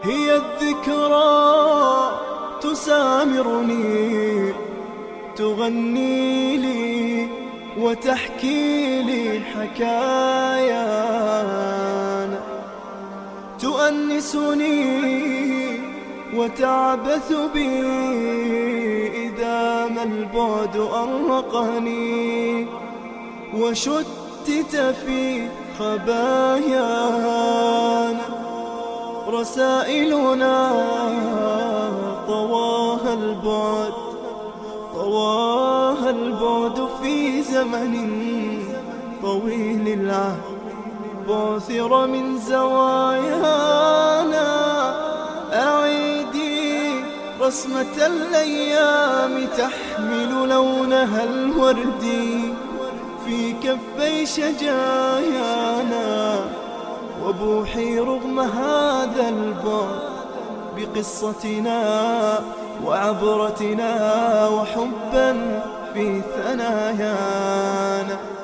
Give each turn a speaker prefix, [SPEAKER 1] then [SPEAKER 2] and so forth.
[SPEAKER 1] هي الذكرى تسامرني، تغني لي وتحكي لي حكايانا، تؤنسني وتعبث بي إذا ما البعد أرقني، وشتت في خبايانا رسائلنا طواها البعد، طواها البعد في زمن طويل العهد، بعثر من زوايانا. أعيدي رسمة الأيام تحمل لونها الوردي في كفي شجايانا، وبوحي رغم هذا البعد بقصتنا وعبرتنا وحبا في ثنايانا.